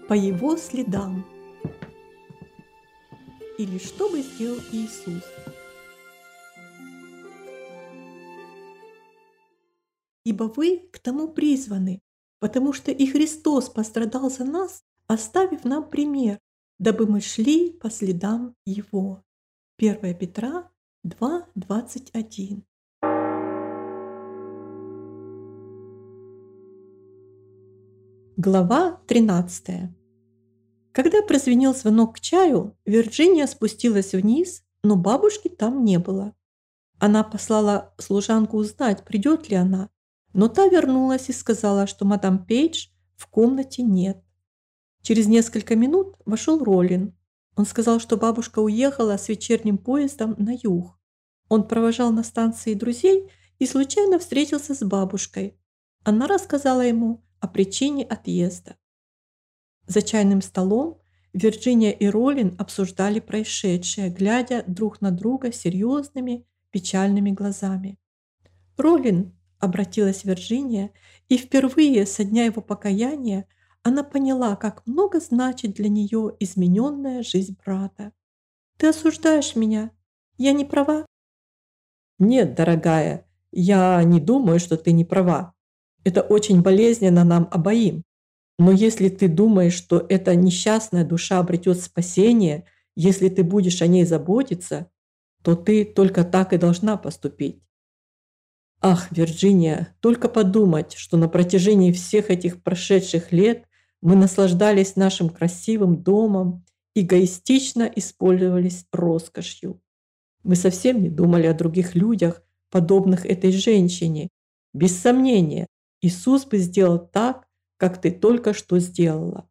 По его следам. Или что бы сделал Иисус? Ибо вы к тому призваны, потому что и Христос пострадал за нас, оставив нам пример, дабы мы шли по следам Его. 1 Петра 2:21. Глава 13. Когда прозвенел звонок к чаю, Вирджиния спустилась вниз, но бабушки там не было. Она послала служанку узнать, придет ли она, но та вернулась и сказала, что мадам Пейдж в комнате нет. Через несколько минут вошел Роллин. Он сказал, что бабушка уехала с вечерним поездом на юг. Он провожал на станции друзей и случайно встретился с бабушкой. Она рассказала ему о причине отъезда. За чайным столом Вирджиния и Роллин обсуждали происшедшее, глядя друг на друга серьезными, печальными глазами. «Роллин», — обратилась Вирджиния, и впервые со дня его покаяния она поняла, как много значит для нее измененная жизнь брата. «Ты осуждаешь меня? Я не права?» «Нет, дорогая, я не думаю, что ты не права. Это очень болезненно нам обоим. Но если ты думаешь, что эта несчастная душа обретет спасение, если ты будешь о ней заботиться, то ты только так и должна поступить. Ах, Вирджиния, только подумать, что на протяжении всех этих прошедших лет мы наслаждались нашим красивым домом, эгоистично использовались роскошью. Мы совсем не думали о других людях, подобных этой женщине. Без сомнения, Иисус бы сделал так, как ты только что сделала.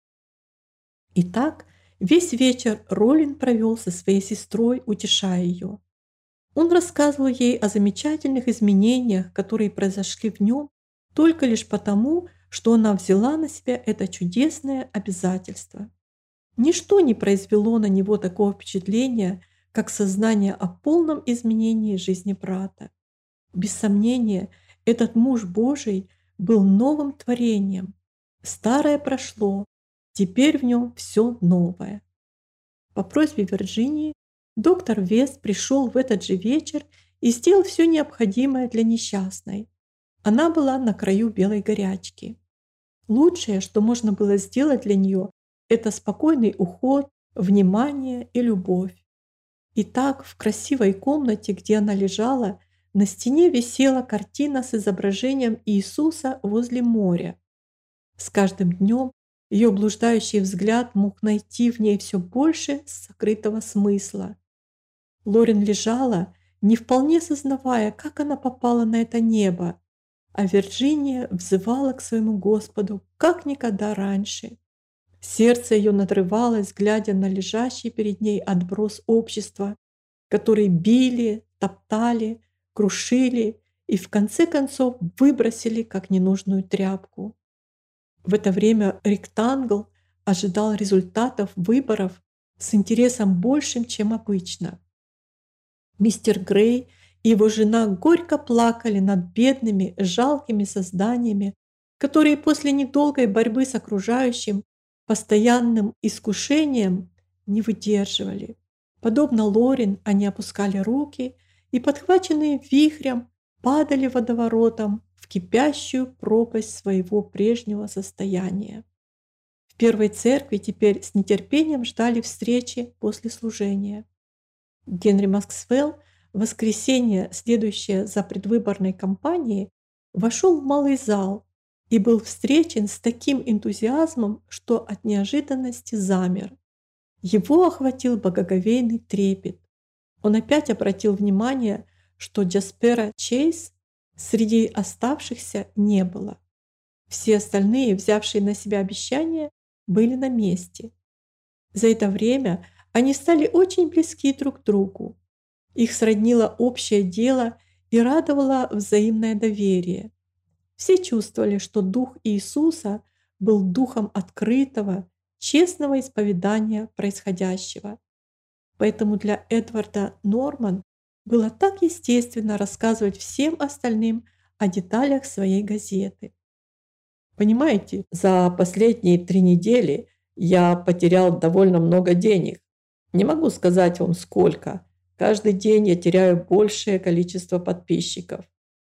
Итак, весь вечер Роллин провел со своей сестрой, утешая ее. Он рассказывал ей о замечательных изменениях, которые произошли в нем только лишь потому, что она взяла на себя это чудесное обязательство. Ничто не произвело на него такого впечатления, как сознание о полном изменении жизни брата. Без сомнения, этот муж Божий был новым творением. Старое прошло, теперь в нем все новое. По просьбе Вирджинии доктор Вест пришел в этот же вечер и сделал все необходимое для несчастной. Она была на краю белой горячки. Лучшее, что можно было сделать для нее, это спокойный уход, внимание и любовь. И так в красивой комнате, где она лежала, на стене висела картина с изображением Иисуса возле моря. С каждым днем ее блуждающий взгляд мог найти в ней все больше сокрытого смысла. Лорен лежала, не вполне сознавая, как она попала на это небо, а Вирджиния взывала к своему Господу, как никогда раньше. Сердце ее надрывалось, глядя на лежащий перед ней отброс общества, который били, топтали, крушили и в конце концов выбросили как ненужную тряпку. В это время Ректангл ожидал результатов выборов с интересом большим, чем обычно. Мистер Грей и его жена горько плакали над бедными, жалкими созданиями, которые после недолгой борьбы с окружающим постоянным искушением не выдерживали. Подобно Лорен, они опускали руки и, подхваченные вихрем, падали водоворотом в кипящую пропасть своего прежнего состояния. В первой церкви теперь с нетерпением ждали встречи после служения. Генри Максвелл в воскресенье, следующее за предвыборной кампанией, вошел в малый зал и был встречен с таким энтузиазмом, что от неожиданности замер. Его охватил благоговейный трепет. Он опять обратил внимание, что Джаспера Чейз среди оставшихся не было. Все остальные, взявшие на себя обещания, были на месте. За это время они стали очень близки друг к другу. Их сроднило общее дело и радовало взаимное доверие. Все чувствовали, что дух Иисуса был духом открытого, честного исповедания происходящего. Поэтому для Эдварда Норман было так естественно рассказывать всем остальным о деталях своей газеты. Понимаете, за последние 3 недели я потерял довольно много денег. Не могу сказать вам сколько. Каждый день я теряю большее количество подписчиков.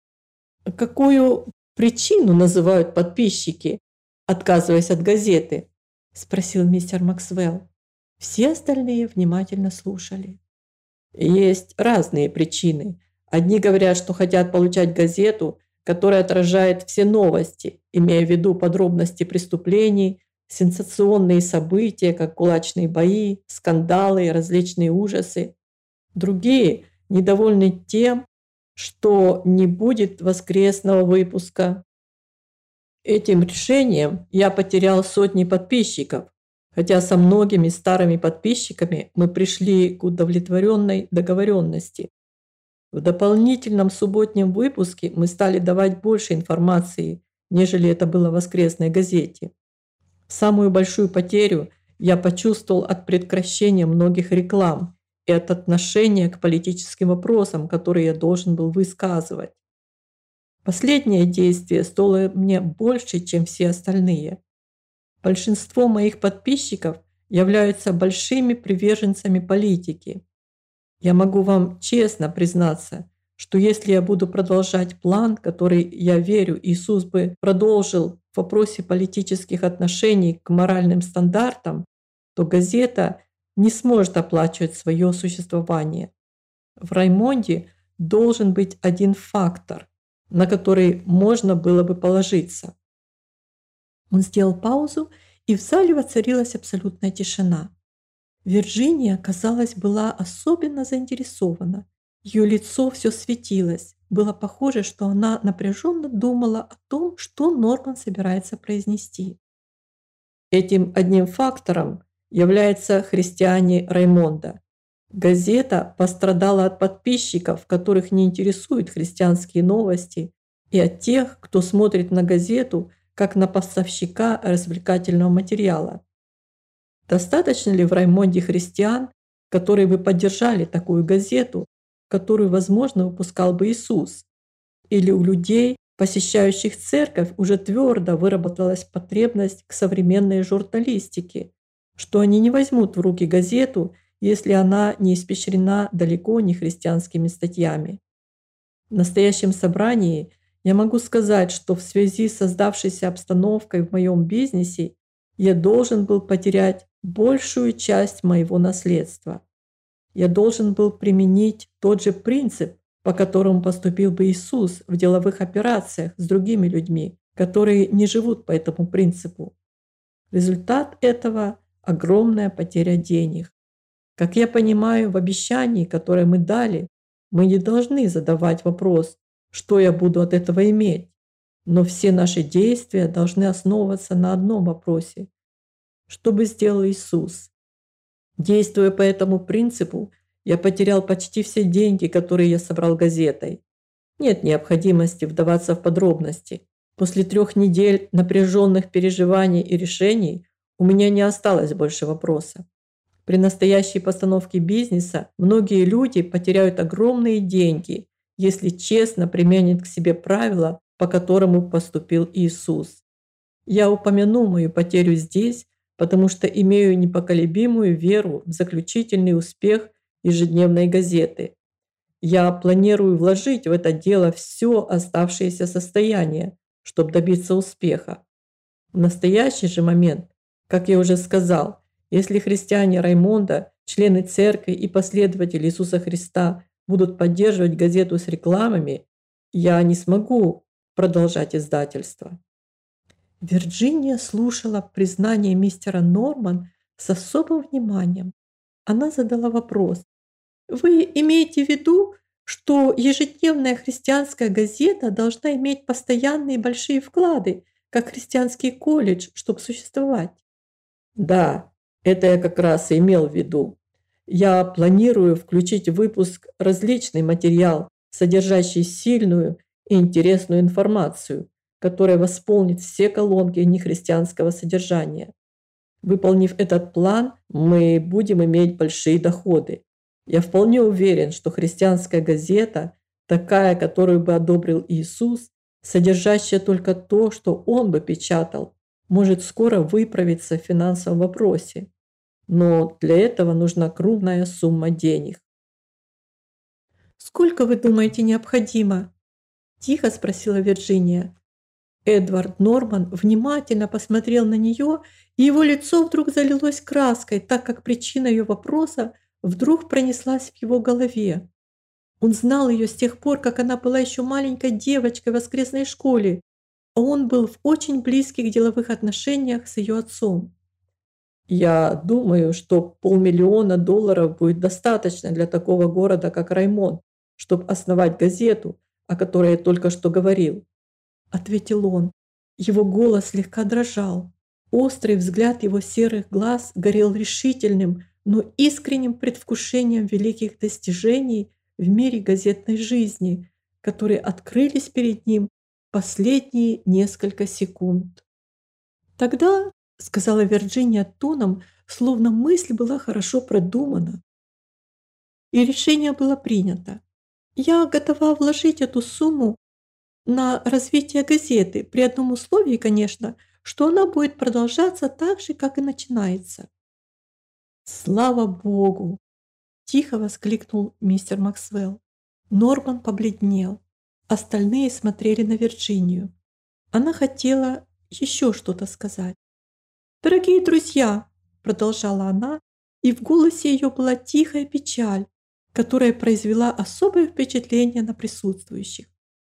Какую причину называют подписчики, отказываясь от газеты? Спросил мистер Максвелл. Все остальные внимательно слушали. Есть разные причины. Одни говорят, что хотят получать газету, которая отражает все новости, имея в виду подробности преступлений, сенсационные события, как кулачные бои, скандалы и различные ужасы. Другие недовольны тем, что не будет воскресного выпуска. Этим решением я потерял сотни подписчиков, хотя со многими старыми подписчиками мы пришли к удовлетворенной договоренности. В дополнительном субботнем выпуске мы стали давать больше информации, нежели это было в воскресной газете. Самую большую потерю я почувствовал от прекращения многих реклам и от отношения к политическим вопросам, которые я должен был высказывать. Последнее действие стоило мне больше, чем все остальные. Большинство моих подписчиков являются большими приверженцами политики. Я могу вам честно признаться, что если я буду продолжать план, который, я верю, Иисус бы продолжил в вопросе политических отношений к моральным стандартам, то газета не сможет оплачивать свое существование. В Раймонде должен быть один фактор, на который можно было бы положиться. Он сделал паузу, и в зале воцарилась абсолютная тишина. Вирджиния, казалось, была особенно заинтересована. Ее лицо все светилось. Было похоже, что она напряженно думала о том, что Норман собирается произнести. Этим одним фактором являются христиане Раймонда. Газета пострадала от подписчиков, которых не интересуют христианские новости, и от тех, кто смотрит на газету как на поставщика развлекательного материала. Достаточно ли в Раймонде христиан, которые бы поддержали такую газету, которую, возможно, выпускал бы Иисус? Или у людей, посещающих церковь, уже твердо выработалась потребность к современной журналистике, что они не возьмут в руки газету, если она не испещрена далеко не христианскими статьями. В настоящем собрании я могу сказать, что в связи с создавшейся обстановкой в моем бизнесе я должен был потерять большую часть моего наследства. Я должен был применить тот же принцип, по которому поступил бы Иисус в деловых операциях с другими людьми, которые не живут по этому принципу. Результат этого – огромная потеря денег. Как я понимаю, в обещании, которое мы дали, мы не должны задавать вопрос, что я буду от этого иметь, но все наши действия должны основываться на одном вопросе – что бы сделал Иисус? Действуя по этому принципу, я потерял почти все деньги, которые я собрал газетой. Нет необходимости вдаваться в подробности. После 3 недель напряженных переживаний и решений у меня не осталось больше вопроса. При настоящей постановке бизнеса многие люди потеряют огромные деньги, если честно применят к себе правила, по которому поступил Иисус. Я упомяну мою потерю здесь, потому что имею непоколебимую веру в заключительный успех ежедневной газеты. Я планирую вложить в это дело все оставшееся состояние, чтобы добиться успеха. В настоящий же момент, как я уже сказал, если христиане Раймонда, члены церкви и последователи Иисуса Христа будут поддерживать газету с рекламами, я не смогу продолжать издательство. Вирджиния слушала признание мистера Норман с особым вниманием. Она задала вопрос. «Вы имеете в виду, что ежедневная христианская газета должна иметь постоянные большие вклады, как христианский колледж, чтобы существовать?» «Да, это я как раз и имел в виду. Я планирую включить в выпуск различный материал, содержащий сильную и интересную информацию, которая восполнит все колонки нехристианского содержания. Выполнив этот план, мы будем иметь большие доходы. Я вполне уверен, что христианская газета, такая, которую бы одобрил Иисус, содержащее только то, что он бы печатал, может скоро выправиться в финансовом вопросе. Но для этого нужна крупная сумма денег. «Сколько, вы думаете, необходимо?» – тихо спросила Вирджиния. Эдвард Норман внимательно посмотрел на нее, и его лицо вдруг залилось краской, так как причина ее вопроса вдруг пронеслась в его голове. Он знал ее с тех пор, как она была еще маленькой девочкой в воскресной школе, а он был в очень близких деловых отношениях с ее отцом. «Я думаю, что $500 000 будет достаточно для такого города, как Раймонд, чтобы основать газету, о которой я только что говорил», – ответил он. Его голос слегка дрожал. Острый взгляд его серых глаз горел решительным, но искренним предвкушением великих достижений в мире газетной жизни, которые открылись перед ним последние несколько секунд. «Тогда», — сказала Вирджиния тоном, словно мысль была хорошо продумана, и решение было принято. «Я готова вложить эту сумму на развитие газеты, при одном условии, конечно, что она будет продолжаться так же, как и начинается». «Слава Богу!» – тихо воскликнул мистер Максвелл. Норман побледнел. Остальные смотрели на Вирджинию. Она хотела еще что-то сказать. «Дорогие друзья!» – продолжала она, и в голосе ее была тихая печаль, которая произвела особое впечатление на присутствующих.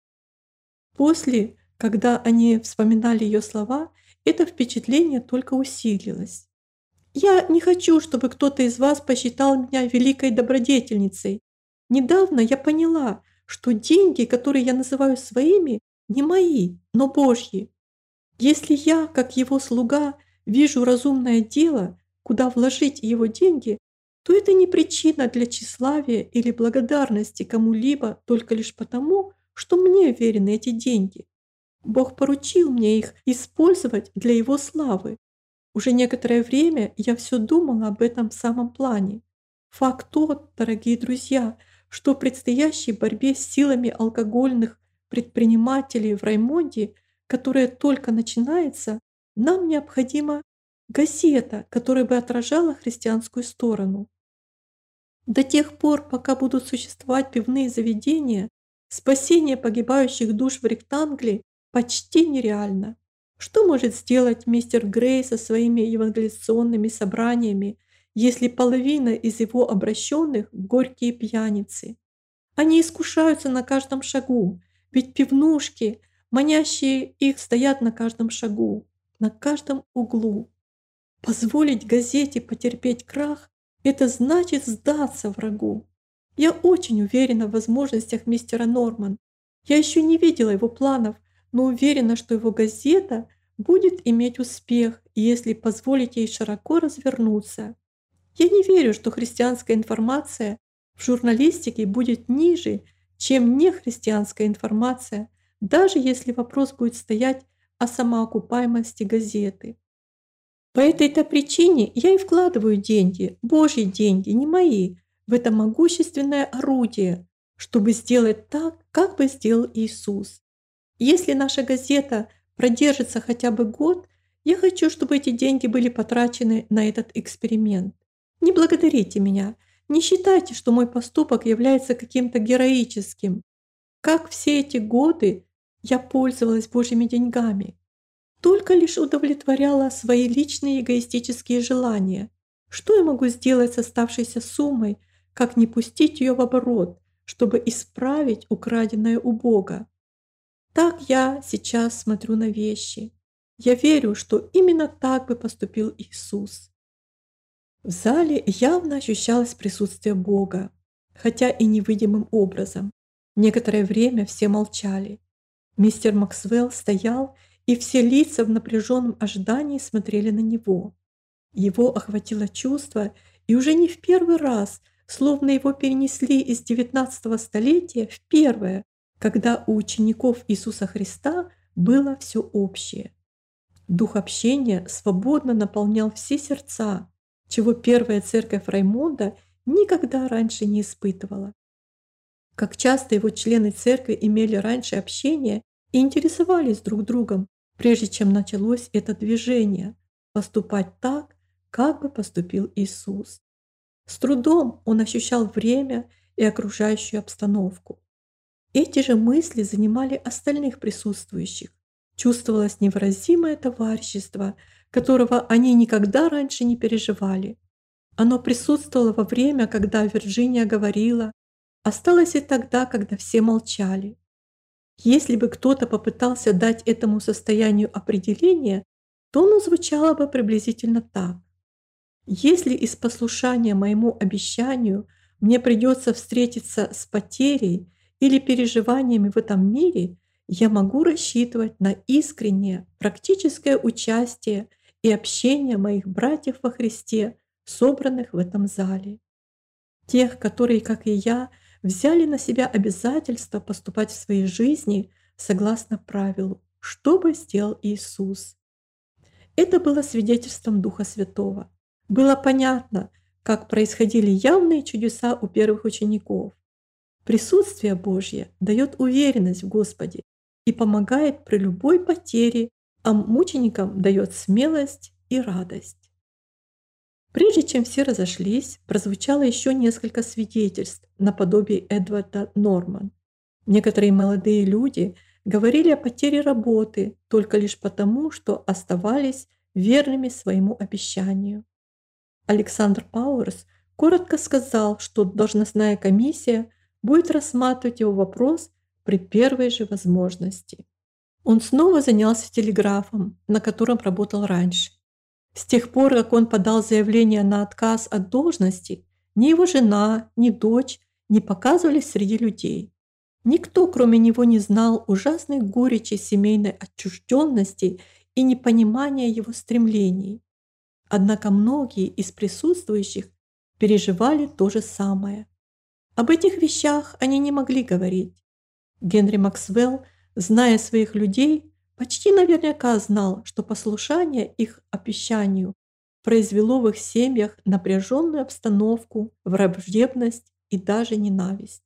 После, когда они вспоминали ее слова, это впечатление только усилилось. «Я не хочу, чтобы кто-то из вас посчитал меня великой добродетельницей. Недавно я поняла, что деньги, которые я называю своими, не мои, но Божьи. Если я, как его слуга, вижу разумное дело, куда вложить его деньги, то это не причина для тщеславия или благодарности кому-либо только лишь потому, что мне верены эти деньги. Бог поручил мне их использовать для Его славы. Уже некоторое время я все думала об этом самом плане. Факт тот, дорогие друзья, что в предстоящей борьбе с силами алкогольных предпринимателей в Раймонде, которая только начинается, нам необходима газета, которая бы отражала христианскую сторону. До тех пор, пока будут существовать пивные заведения, спасение погибающих душ в Ректангле почти нереально. Что может сделать мистер Грей со своими евангелизационными собраниями, если половина из его обращенных – горькие пьяницы? Они искушаются на каждом шагу, ведь пивнушки, манящие их, стоят на каждом шагу, на каждом углу. Позволить газете потерпеть крах – это значит сдаться врагу. Я очень уверена в возможностях мистера Норман. Я еще не видела его планов, но уверена, что его газета будет иметь успех, если позволить ей широко развернуться. Я не верю, что христианская информация в журналистике будет ниже, чем нехристианская информация, даже если вопрос будет стоять о самоокупаемости газеты. По этой-то причине я и вкладываю деньги, Божьи деньги, не мои, в это могущественное орудие, чтобы сделать так, как бы сделал Иисус. Если наша газета продержится хотя бы год, я хочу, чтобы эти деньги были потрачены на этот эксперимент. Не благодарите меня, не считайте, что мой поступок является каким-то героическим. Как все эти годы я пользовалась Божьими деньгами, только лишь удовлетворяла свои личные эгоистические желания. Что я могу сделать с оставшейся суммой, как не пустить ее в оборот, чтобы исправить украденное у Бога? Так я сейчас смотрю на вещи. Я верю, что именно так бы поступил Иисус. В зале явно ощущалось присутствие Бога, хотя и невидимым образом. Некоторое время все молчали. Мистер Максвелл стоял, и все лица в напряженном ожидании смотрели на него. Его охватило чувство, и уже не в первый раз, словно его перенесли из 19 столетия в первое, когда у учеников Иисуса Христа было все общее. Дух общения свободно наполнял все сердца, чего первая церковь Раймонда никогда раньше не испытывала. Как часто его члены церкви имели раньше общение и интересовались друг другом, прежде чем началось это движение, поступать так, как бы поступил Иисус. С трудом он ощущал время и окружающую обстановку. Эти же мысли занимали остальных присутствующих. Чувствовалось невыразимое товарищество, которого они никогда раньше не переживали. Оно присутствовало во время, когда Вирджиния говорила, осталось и тогда, когда все молчали. Если бы кто-то попытался дать этому состоянию определение, то оно звучало бы приблизительно так. Если из послушания моему обещанию мне придется встретиться с потерей или переживаниями в этом мире, я могу рассчитывать на искреннее, практическое участие и общение моих братьев во Христе, собранных в этом зале. Тех, которые, как и я, взяли на себя обязательство поступать в своей жизни согласно правилу, что бы сделал Иисус. Это было свидетельством Духа Святого. Было понятно, как происходили явные чудеса у первых учеников. Присутствие Божье дает уверенность в Господе и помогает при любой потере, а мученикам дает смелость и радость. Прежде чем все разошлись, прозвучало еще несколько свидетельств наподобие Эдварда Норман. Некоторые молодые люди говорили о потере работы только лишь потому, что оставались верными своему обещанию. Александр Пауэрс коротко сказал, что должностная комиссия будет рассматривать его вопрос при первой же возможности. Он снова занялся телеграфом, на котором работал раньше. С тех пор, как он подал заявление на отказ от должности, ни его жена, ни дочь не показывались среди людей. Никто, кроме него, не знал ужасной горечи семейной отчужденности и непонимания его стремлений. Однако многие из присутствующих переживали то же самое. Об этих вещах они не могли говорить. Генри Максвелл, зная своих людей, почти наверняка знал, что послушание их обещанию произвело в их семьях напряженную обстановку, враждебность и даже ненависть.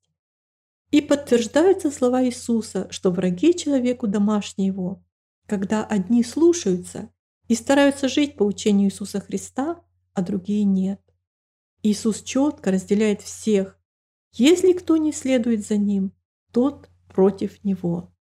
И подтверждаются слова Иисуса, что враги человеку домашние его, когда одни слушаются и стараются жить по учению Иисуса Христа, а другие нет. Иисус четко разделяет всех. Если кто не следует за Ним, тот против Него.